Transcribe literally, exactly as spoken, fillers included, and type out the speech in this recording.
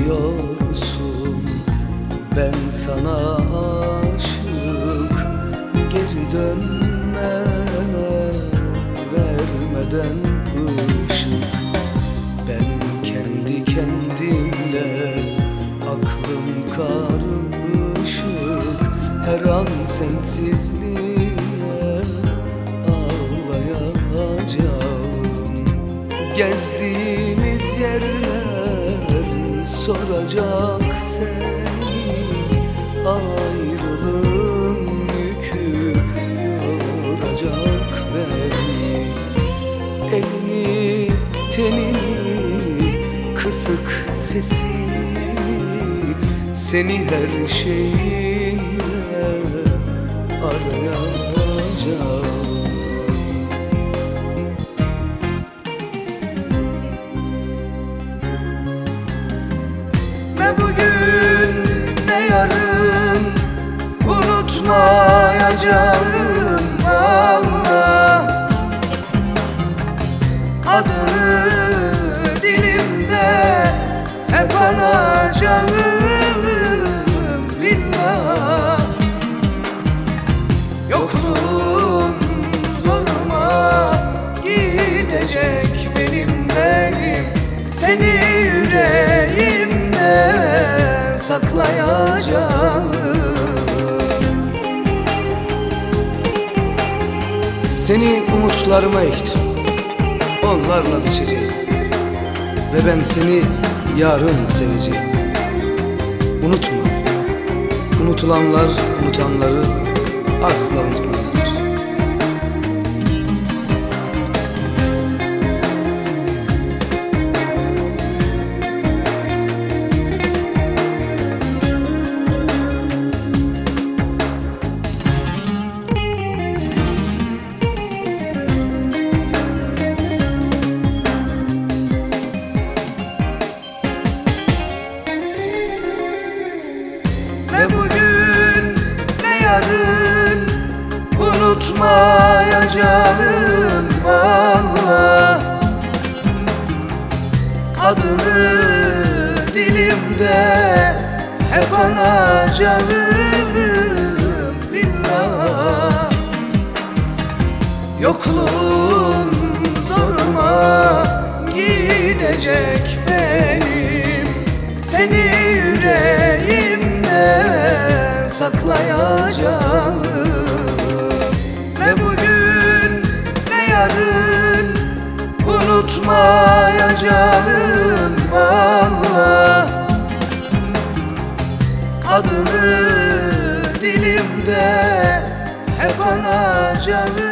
gidiyorsun, ben sana aşık. Geri dönmeme vermeden ışık. Ben kendi kendimle, aklım karışık. Her an sensizliğe ağlayacağım. Gezdiğimiz yerler soracak seni, ayrılığın yükü yoracak beni. Elini, tenini, kısık sesini, seni her şeyinle arayacağım. Ne bugün ne yarın unutmayacağım Allah. Adını dilimde hep anacağım billah. Yokluğun zoruma gidecek benim benim. Seni yüreğimde saklayacağım. Seni umutlarıma ektim, onlarla biçeceğim. Ve ben seni yarın seveceğim. Unutma, unutulanlar unutanları asla unutmazlar. Ne bugün ne yarın unutmayacağım Allah. Adını dilimde hep anacağım billah. Yokluğun zoruma gidecek benim. Seni yüreğimde saklayacağım. Ne bugün ne yarın unutmayacağım Allah. Adını dilimde hep anacağım.